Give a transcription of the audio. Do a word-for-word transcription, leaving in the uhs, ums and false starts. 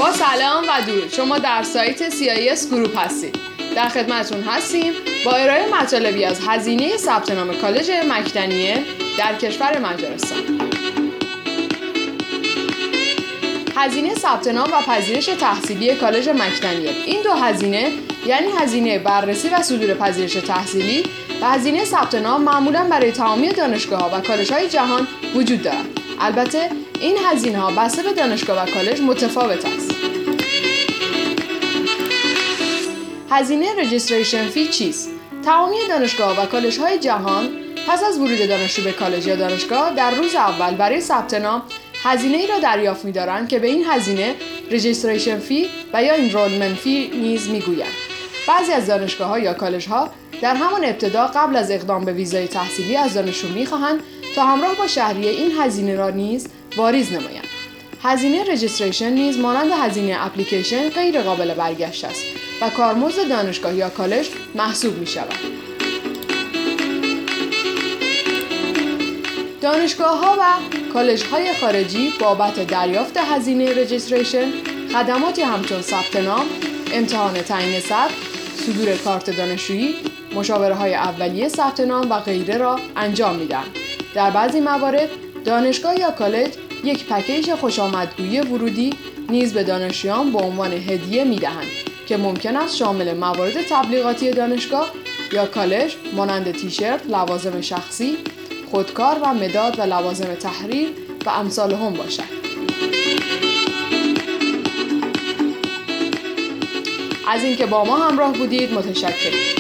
آقا سلام و درود. شما در سایت سی آی اس گروپ هستید. در خدمتتون هستیم با ارائه مطالبی از هزینه ثبت نام کالج مکدنیه در کشور مجارستان. هزینه ثبت نام و پذیرش تحصیلی کالج مکدنیه. این دو هزینه یعنی هزینه بررسی و صدور پذیرش تحصیلی و هزینه ثبت نام معمولاً برای تمامی دانشگاه‌ها و کالج‌های جهان وجود دارد. البته این هزینه‌ها بسته به دانشگاه و کالج متفاوت است. هزینه رجیستریشن فی چیست؟ تمامی دانشگاه و کالج‌های جهان پس از ورود دانشجو به کالج یا دانشگاه در روز اول برای ثبت نام هزینه‌ای را دریافت می‌دارند که به این هزینه رجیستریشن فی و یا انرولمنت فی نیز می‌گویند. بعضی از دانشگاه‌ها یا کالج‌ها در همان ابتدا قبل از اقدام به ویزای تحصیلی از دانشجو می‌خواهند تا همراه با شهریه این هزینه را نیز واریز نمایند. هزینه رجیستریشن نیز مانند هزینه اپلیکیشن غیر قابل برگشت است و کارمزد دانشگاه یا کالج محسوب می‌شود. دانشگاه‌ها و کالج‌های خارجی بابت دریافت هزینه رجیستریشن خدماتی همچون ثبت نام، امتحان تعیین سطح، صدور کارت دانشجویی، مشاوره‌های اولیه ثبت نام و غیره را انجام می‌دهند. در بعضی موارد دانشگاه یا کالج یک پکیج خوشامدگویی ورودی نیز به دانشجویان به عنوان هدیه می‌دهند که ممکن است شامل موارد تبلیغاتی دانشگاه یا کالج مانند تیشرت، لوازم شخصی، خودکار و مداد و لوازم تحریر و امثال هم باشد. از اینکه با ما همراه بودید متشکرم.